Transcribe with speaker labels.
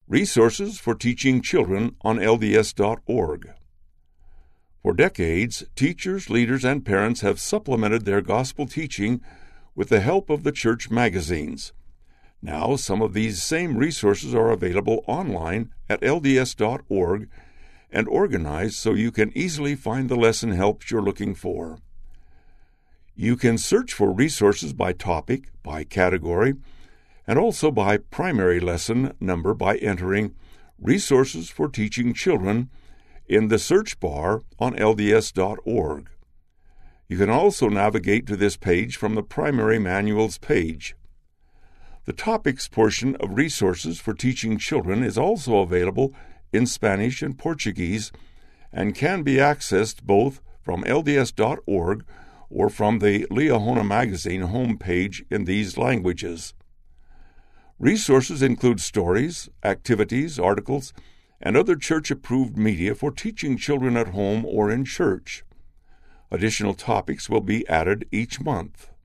Speaker 1: Resources for Teaching Children on LDS.org. For decades, teachers, leaders, and parents have supplemented their gospel teaching with the help of the church magazines. Now, some of these same resources are available online at LDS.org and organized so you can easily find the lesson helps you're looking for. You can search for resources by topic, by category, and also by primary lesson number by entering Resources for Teaching Children in the search bar on LDS.org. You can also navigate to this page from the Primary Manuals page. The Topics portion of Resources for Teaching Children is also available in Spanish and Portuguese and can be accessed both from LDS.org or from the Liahona Magazine homepage in these languages. Resources include stories, activities, articles, and other church-approved media for teaching children at home or in church. Additional topics will be added each month.